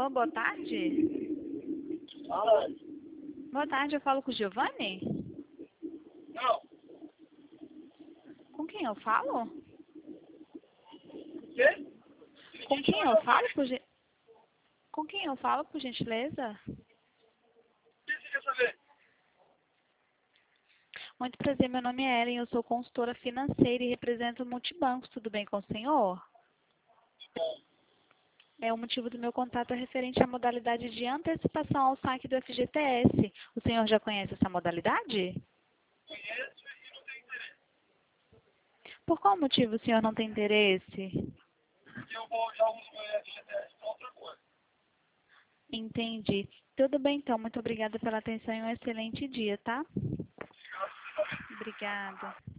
Ô, boa tarde. Fala. Boa tarde, eu falo com o Giovanni? Não. Com quem eu falo? Quê? Com quem eu falo, Com quem eu falo, por gentileza? O que você quer saber? Muito prazer, meu nome é Ellen, eu sou consultora financeira e represento o Multibancos. Tudo bem com o senhor? O motivo do meu contato é referente à modalidade de antecipação ao saque do FGTS. O senhor já conhece essa modalidade? Conheço e não tenho interesse. Por qual motivo o senhor não tem interesse? Porque eu já uso meu FGTS para outra coisa. Entendi. Tudo bem, então. Muito obrigada pela atenção e um excelente dia, tá? Obrigado. Obrigada.